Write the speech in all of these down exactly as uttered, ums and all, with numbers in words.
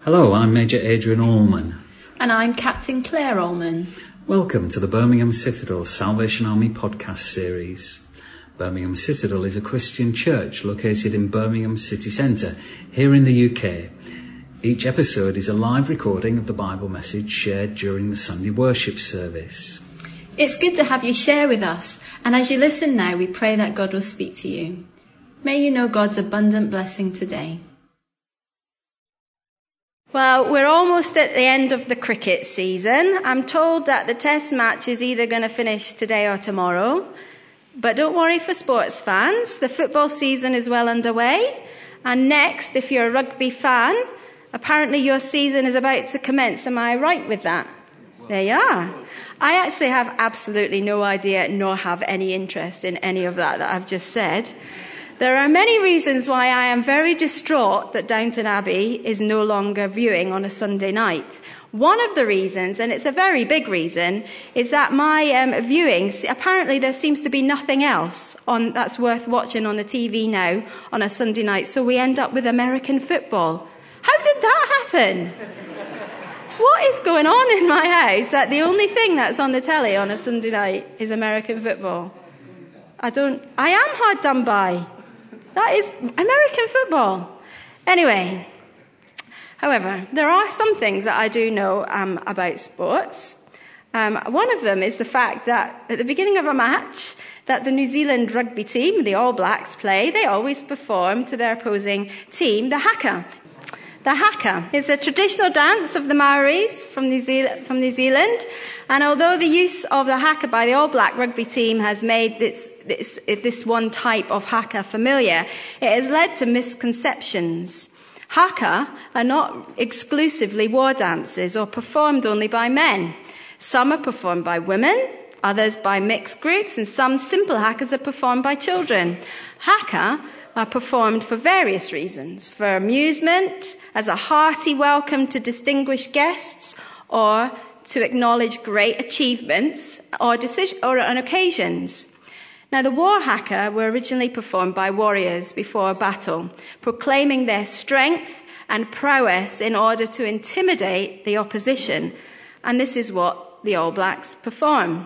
Hello, I'm Major Adrian Allman. And I'm Captain Claire Allman. Welcome to the Birmingham Citadel Salvation Army podcast series. Birmingham Citadel is a Christian church located in Birmingham city centre, here in the U K. Each episode is a live recording of the Bible message shared during the Sunday worship service. It's good to have you share with us, and as you listen now, we pray that God will speak to you. May you know God's abundant blessing today. Well, we're almost at the end of the cricket season. I'm told that the test match is either going to finish today or tomorrow. But don't worry for sports fans. The football season is well underway. And next, if you're a rugby fan, apparently your season is about to commence. Am I right with that? There you are. I actually have absolutely no idea nor have any interest in any of that that I've just said. There are many reasons why I am very distraught that Downton Abbey is no longer viewing on a Sunday night. One of the reasons, and it's a very big reason, is that my um, viewings, apparently there seems to be nothing else on that's worth watching on the T V now on a Sunday night, so we end up with American football. How did that happen? What is going on in my house that the only thing that's on the telly on a Sunday night is American football? I don't, I am hard done by. That is American football. Anyway, however, there are some things that I do know um, about sports. Um, one of them is the fact that at the beginning of a match that the New Zealand rugby team, the All Blacks, play, they always perform to their opposing team the haka. The haka is a traditional dance of the Maoris from New Zealand, from New Zealand. And although the use of the haka by the All Black rugby team has made this, this, this one type of haka familiar, it has led to misconceptions. Haka are not exclusively war dances or performed only by men. Some are performed by women, others by mixed groups, and some simple hakas are performed by children. Haka are performed for various reasons, for amusement, as a hearty welcome to distinguished guests, or to acknowledge great achievements or, decision, or on occasions. Now, the war haka were originally performed by warriors before a battle, proclaiming their strength and prowess in order to intimidate the opposition. And this is what the All Blacks perform.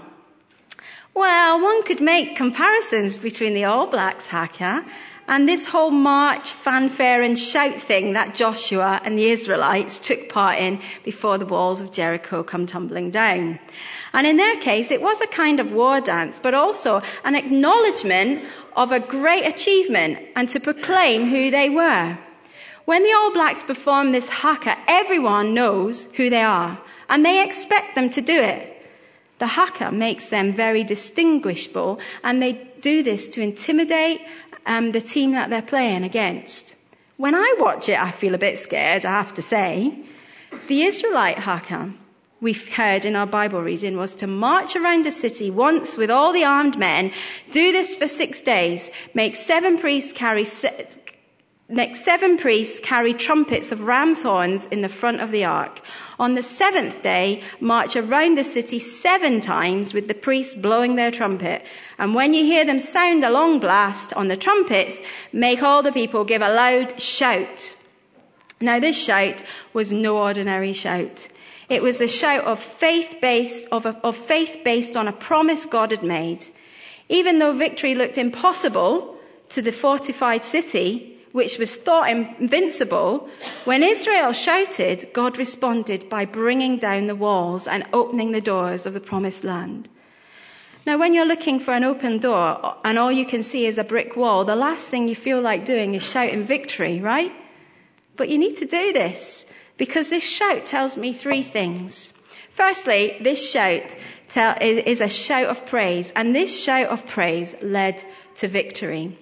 Well, one could make comparisons between the All Blacks haka and this whole march, fanfare and shout thing that Joshua and the Israelites took part in before the walls of Jericho come tumbling down. And in their case, it was a kind of war dance, but also an acknowledgement of a great achievement and to proclaim who they were. When the All Blacks perform this haka, everyone knows who they are, and they expect them to do it. The haka makes them very distinguishable, and they do this to intimidate Um, the team that they're playing against. When I watch it, I feel a bit scared, I have to say. The Israelite haka we've heard in our Bible reading was to march around the city once with all the armed men, do this for six days, make seven priests carry se- make seven priests carry trumpets of ram's horns in the front of the ark. On the seventh day, march around the city seven times with the priests blowing their trumpet. And when you hear them sound a long blast on the trumpets, make all the people give a loud shout. Now, this shout was no ordinary shout. It was a shout of faith based, of, a, of faith based on a promise God had made. Even though victory looked impossible to the fortified city, which was thought invincible, when Israel shouted, God responded by bringing down the walls and opening the doors of the promised land. Now, when you're looking for an open door and all you can see is a brick wall, the last thing you feel like doing is shouting victory, right? But you need to do this because this shout tells me three things. Firstly, this shout tell, is a shout of praise, and this shout of praise led to victory.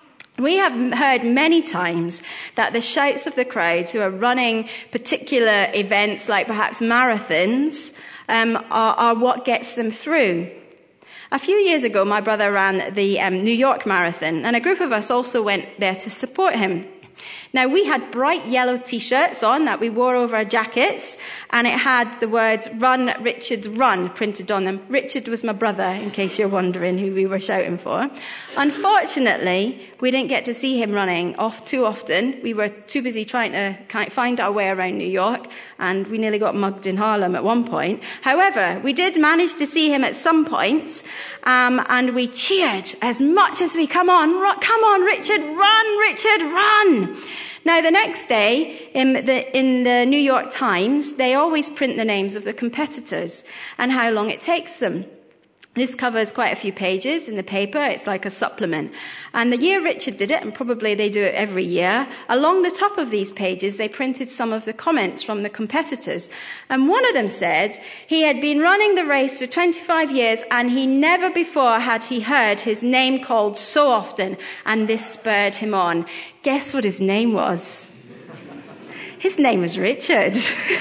We have heard many times that the shouts of the crowds who are running particular events like perhaps marathons um, are, are what gets them through. A few years ago, my brother ran the um, New York Marathon, and a group of us also went there to support him. Now, we had bright yellow t-shirts on that we wore over our jackets, and it had the words, "Run, Richard, run," printed on them. Richard was my brother, in case you're wondering who we were shouting for. Unfortunately, we didn't get to see him running off too often. We were too busy trying to find our way around New York, and we nearly got mugged in Harlem at one point. However, we did manage to see him at some points, um, and we cheered as much as we, come on, ru- come on, Richard, run, Richard, run. Now, the next day, in the, in the New York Times, they always print the names of the competitors and how long it takes them. This covers quite a few pages in the paper. It's like a supplement. And the year Richard did it, and probably they do it every year, along the top of these pages, they printed some of the comments from the competitors. And one of them said he had been running the race for twenty-five years, and he never before had he heard his name called so often, and this spurred him on. Guess what his name was? His name was Richard.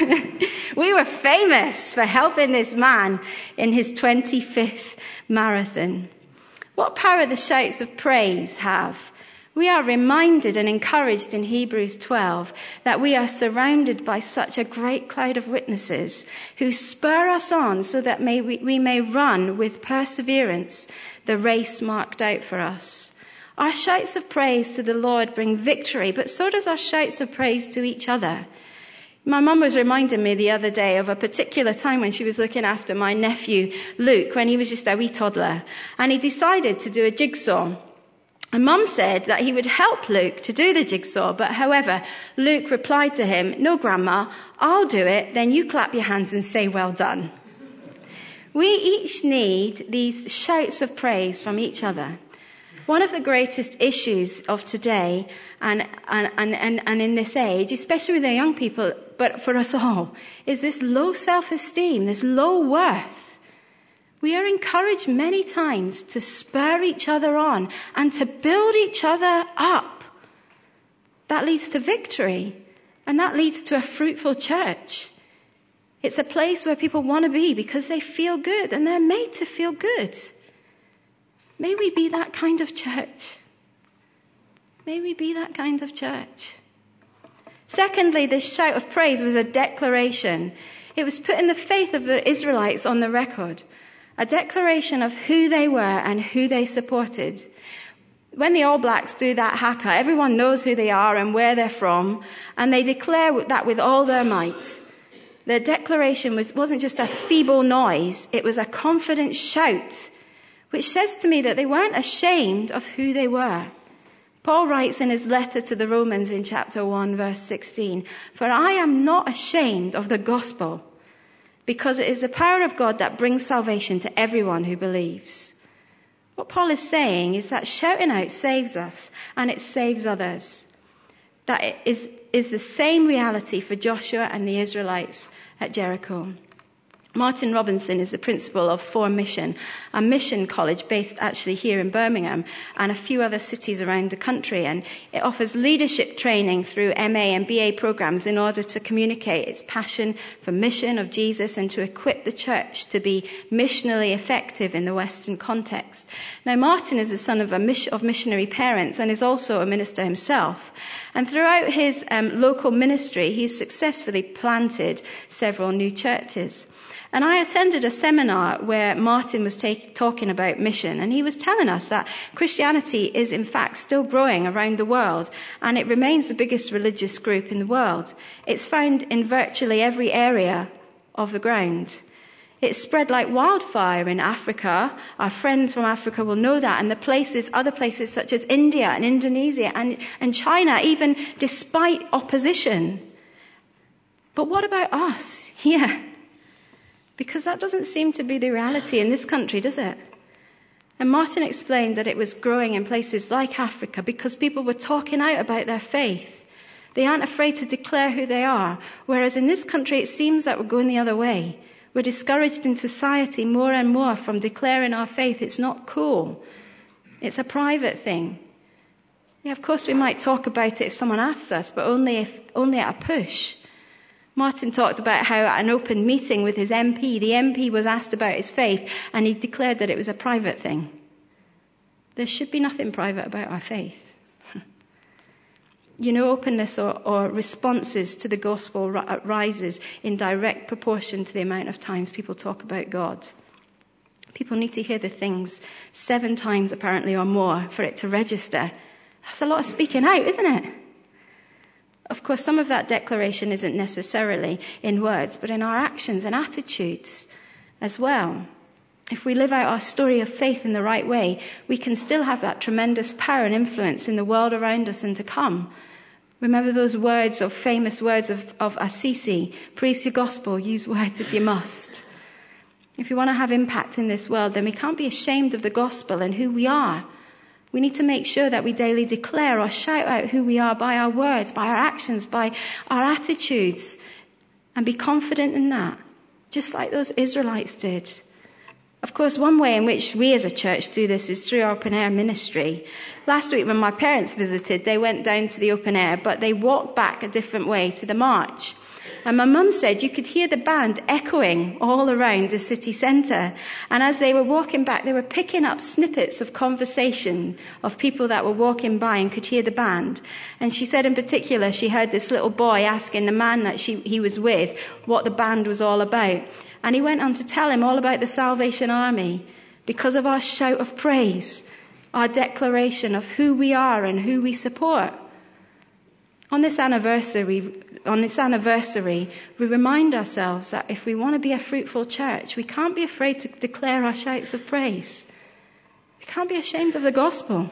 We were famous for helping this man in his twenty-fifth marathon. What power the shouts of praise have. We are reminded and encouraged in Hebrews twelve that we are surrounded by such a great cloud of witnesses who spur us on so that may we, we may run with perseverance the race marked out for us. Our shouts of praise to the Lord bring victory, but so does our shouts of praise to each other. My mum was reminding me the other day of a particular time when she was looking after my nephew, Luke, when he was just a wee toddler, and he decided to do a jigsaw. And Mum said that he would help Luke to do the jigsaw, but however, Luke replied to him, "No, Grandma, I'll do it, then you clap your hands and say, 'Well done.'" We each need these shouts of praise from each other. One of the greatest issues of today and, and, and, and in this age, especially with the young people, but for us all, is this low self-esteem, this low worth. We are encouraged many times to spur each other on and to build each other up. That leads to victory, and that leads to a fruitful church. It's a place where people want to be because they feel good, and they're made to feel good. May we be that kind of church. May we be that kind of church. Secondly, this shout of praise was a declaration. It was putting the faith of the Israelites on the record. A declaration of who they were and who they supported. When the All Blacks do that haka, everyone knows who they are and where they're from, and they declare that with all their might. Their declaration was, wasn't just a feeble noise, it was a confident shout, which says to me that they weren't ashamed of who they were. Paul writes in his letter to the Romans in chapter one, verse sixteen, "For I am not ashamed of the gospel, because it is the power of God that brings salvation to everyone who believes." What Paul is saying is that shouting out saves us, and it saves others. That it is, is the same reality for Joshua and the Israelites at Jericho. Martin Robinson is the principal of For Mission, a mission college based actually here in Birmingham and a few other cities around the country. And it offers leadership training through M A and B A programs in order to communicate its passion for mission of Jesus and to equip the church to be missionally effective in the Western context. Now, Martin is the son of, a mission, of missionary parents and is also a minister himself. And throughout his um, local ministry, he's successfully planted several new churches. And I attended a seminar where Martin was take, talking about mission, and he was telling us that Christianity is in fact still growing around the world, and it remains the biggest religious group in the world. It's found in virtually every area of the ground. It's spread like wildfire in Africa. Our friends from Africa will know that, and the places, other places such as India and Indonesia and, and China, even despite opposition. But what about us here? Because that doesn't seem to be the reality in this country, does it? And Martin explained that it was growing in places like Africa because people were talking out about their faith. They aren't afraid to declare who they are. Whereas in this country, it seems that we're going the other way. We're discouraged in society more and more from declaring our faith. It's not cool. It's a private thing. Yeah, of course, we might talk about it if someone asks us, but only if only at a push. Martin talked about how at an open meeting with his M P, the M P was asked about his faith, and he declared that it was a private thing. There should be nothing private about our faith. You know, openness or, or responses to the gospel rises in direct proportion to the amount of times people talk about God. People need to hear the things seven times apparently or more for it to register. That's a lot of speaking out, isn't it? Of course, some of that declaration isn't necessarily in words, but in our actions and attitudes as well. If we live out our story of faith in the right way, we can still have that tremendous power and influence in the world around us and to come. Remember those words of famous words of, of Assisi, preach your gospel, use words if you must. If we want to have impact in this world, then we can't be ashamed of the gospel and who we are. We need to make sure that we daily declare or shout out who we are by our words, by our actions, by our attitudes, and be confident in that, just like those Israelites did. Of course, one way in which we as a church do this is through our open air ministry. Last week when my parents visited, they went down to the open air, but they walked back a different way to the march. And my mum said you could hear the band echoing all around the city centre. And as they were walking back, they were picking up snippets of conversation of people that were walking by and could hear the band. And she said in particular, she heard this little boy asking the man that she, he was with what the band was all about. And he went on to tell him all about the Salvation Army because of our shout of praise, our declaration of who we are and who we support. On this anniversary, on this anniversary, we remind ourselves that if we want to be a fruitful church, we can't be afraid to declare our shouts of praise. We can't be ashamed of the gospel.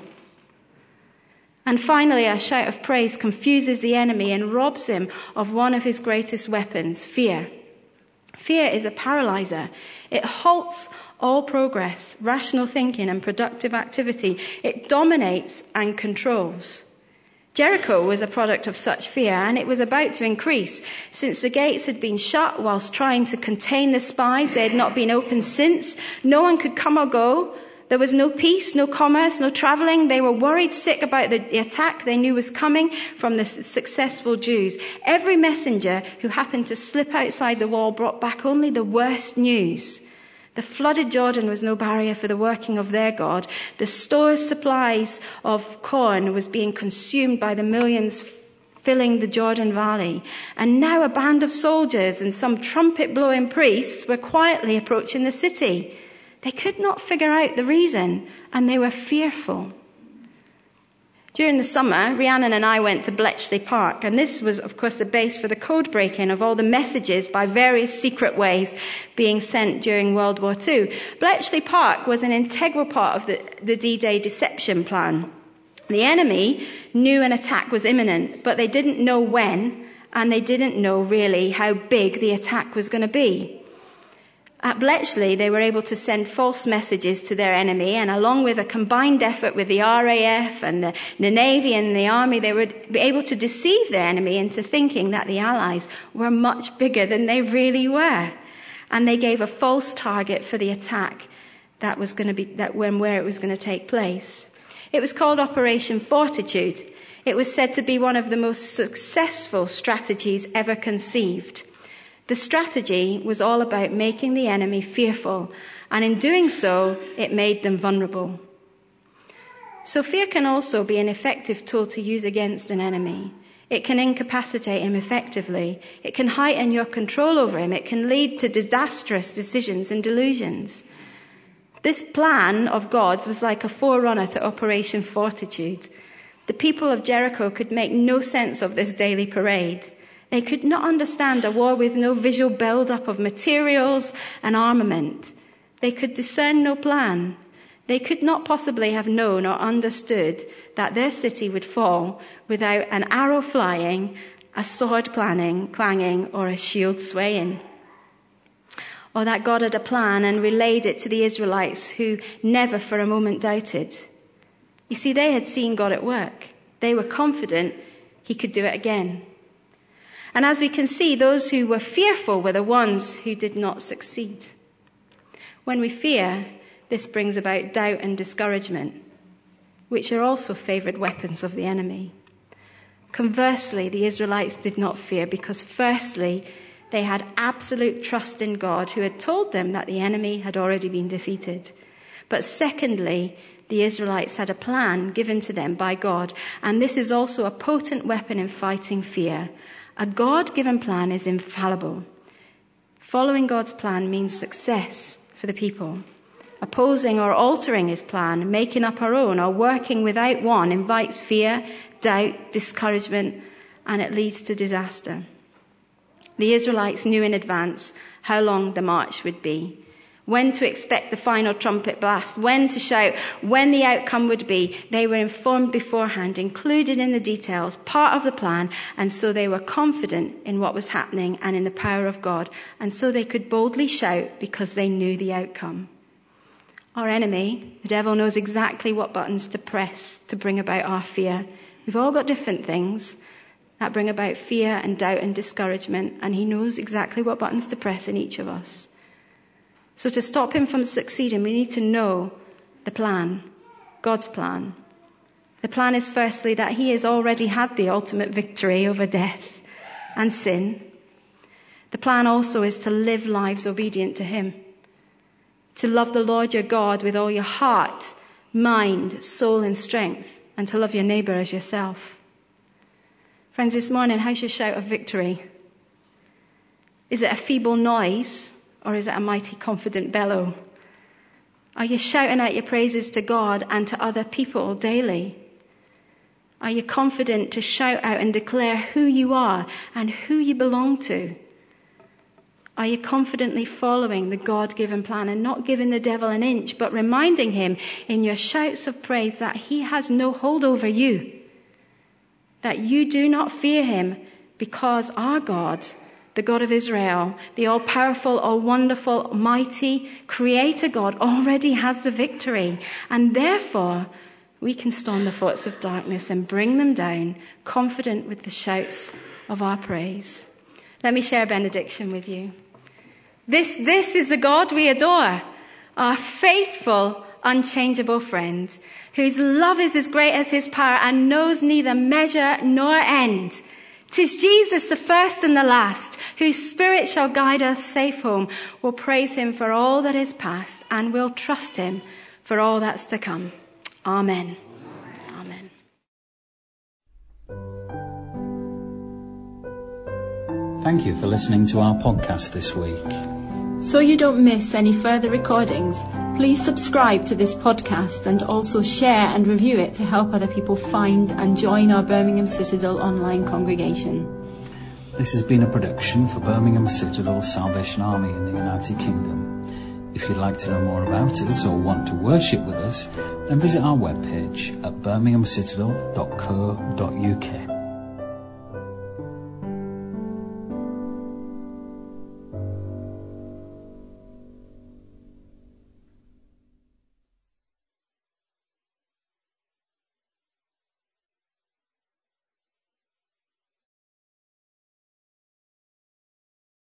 And finally, our shout of praise confuses the enemy and robs him of one of his greatest weapons, fear. Fear is a paralyzer. It halts all progress, rational thinking and productive activity. It dominates and controls. Jericho was a product of such fear, and it was about to increase. Since the gates had been shut whilst trying to contain the spies, they had not been opened since. No one could come or go. There was no peace, no commerce, no travelling. They were worried sick about the attack they knew was coming from the successful Jews. Every messenger who happened to slip outside the wall brought back only the worst news. The flooded Jordan was no barrier for the working of their God. The store's supplies of corn was being consumed by the millions filling the Jordan Valley. And now a band of soldiers and some trumpet-blowing priests were quietly approaching the city. They could not figure out the reason, and they were fearful. During the summer, Rhiannon and I went to Bletchley Park, and this was, of course, the base for the code breaking of all the messages by various secret ways being sent during World War Two. Bletchley Park was an integral part of the, the D-Day deception plan. The enemy knew an attack was imminent, but they didn't know when, and they didn't know really how big the attack was going to be. At Bletchley, they were able to send false messages to their enemy, and along with a combined effort with the R A F and the, the Navy and the Army, they were able to deceive their enemy into thinking that the Allies were much bigger than they really were. And they gave a false target for the attack that was going to be, that when, where it was going to take place. It was called Operation Fortitude. It was said to be one of the most successful strategies ever conceived. The strategy was all about making the enemy fearful, and in doing so, it made them vulnerable. So fear can also be an effective tool to use against an enemy. It can incapacitate him effectively. It can heighten your control over him. It can lead to disastrous decisions and delusions. This plan of God's was like a forerunner to Operation Fortitude. The people of Jericho could make no sense of this daily parade. They could not understand a war with no visual build-up of materials and armament. They could discern no plan. They could not possibly have known or understood that their city would fall without an arrow flying, a sword clanging, clanging, or a shield swaying. Or that God had a plan and relayed it to the Israelites, who never for a moment doubted. You see, they had seen God at work. They were confident he could do it again. And as we can see, those who were fearful were the ones who did not succeed. When we fear, this brings about doubt and discouragement, which are also favoured weapons of the enemy. Conversely, the Israelites did not fear because, firstly, they had absolute trust in God, who had told them that the enemy had already been defeated. But secondly, The Israelites had a plan given to them by God, and this is also a potent weapon in fighting fear. A God-given plan is infallible. Following God's plan means success for the people. Opposing or altering his plan, making up our own, or working without one invites fear, doubt, discouragement, and it leads to disaster. The Israelites knew in advance how long the march would be, when to expect the final trumpet blast, when to shout, when the outcome would be. They were informed beforehand, included in the details, part of the plan, and so they were confident in what was happening and in the power of God, and so they could boldly shout because they knew the outcome. Our enemy, the devil, knows exactly what buttons to press to bring about our fear. We've all got different things that bring about fear and doubt and discouragement, and he knows exactly what buttons to press in each of us. So to stop him from succeeding, we need to know the plan, God's plan. The plan is firstly that he has already had the ultimate victory over death and sin. The plan also is to live lives obedient to him, to love the Lord your God with all your heart, mind, soul and strength, and to love your neighbour as yourself. Friends, this morning, how's your shout of victory? Is it a feeble noise? Or is it a mighty confident bellow? Are you shouting out your praises to God and to other people daily? Are you confident to shout out and declare who you are and who you belong to? Are you confidently following the God-given plan and not giving the devil an inch, but reminding him in your shouts of praise that he has no hold over you? That you do not fear him because our God, the God of Israel, the all-powerful, all-wonderful, mighty Creator God, already has the victory. And therefore, we can storm the forts of darkness and bring them down, confident with the shouts of our praise. Let me share a benediction with you. This, this is the God we adore, our faithful, unchangeable friend, whose love is as great as his power and knows neither measure nor end. 'Tis Jesus, the first and the last, whose spirit shall guide us safe home. We'll praise him for all that is past and we'll trust him for all that's to come. Amen. Amen. Thank you for listening to our podcast this week. So you don't miss any further recordings, please subscribe to this podcast and also share and review it to help other people find and join our Birmingham Citadel online congregation. This has been a production for Birmingham Citadel Salvation Army in the United Kingdom. If you'd like to know more about us or want to worship with us, then visit our webpage at birmingham citadel dot co dot uk.